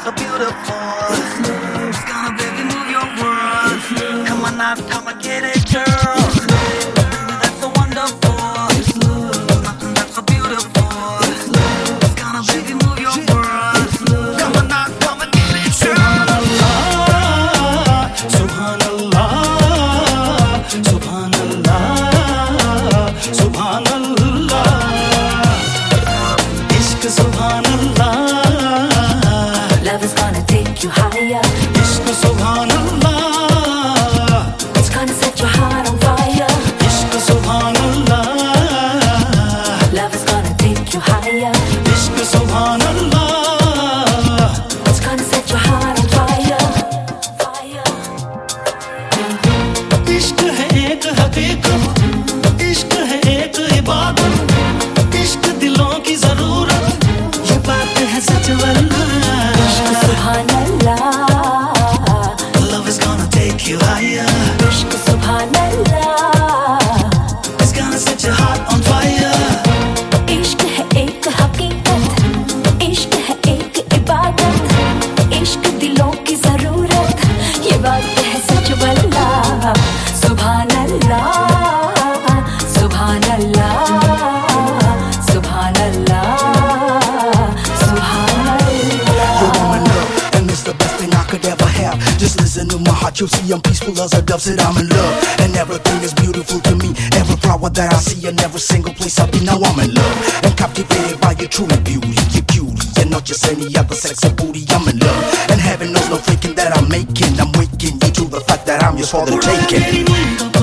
so beautiful. It's gonna baby move your world. Come on now, come and get it, girl. Baby, that's so wonderful. Nothing that's so beautiful. It's gonna baby move your world. Come on now, come and get it, girl. Subhanallah, Subhanallah, Subhanallah, Ishq Subhanallah. Love is gonna take you higher. Ishq Subhanallah, It's gonna set your heart on fire. Ishq Subhanallah, Love is gonna take you higher. Ishq Subhanallah. It's gonna set your heart on fire. Fire. इश्क है एक हकीकत, इश्क है एक इबादत, इश्क दिलों की जरूरत, ये बात है सच वरना Subhanallah, Love is gonna take you higher, Ishq Subhanallah. it's gonna set your heart on fire. इश्क है एक हकीकत, इश्क है एक इबादत, इश्क दिलों की जरूरत, ये बात है सच वल्ला। सुभान अल्लाह, सुभान अल्लाह, सुभान अल्लाह, सुभान अल्लाह। Yo, I'm in love, and it's the best thing I could ever have. Just listen to my heart, you'll see I'm peaceful as a dove. Said I'm in love, and everything is beautiful to me. Every flower that I see in every single place I be, now I'm in love and captivated by your true beauty, your cutie, and not just any other sexy booty. I'm in love, and heaven knows no faking that I'm making. I'm waking you to the fact that I'm yours for the taking.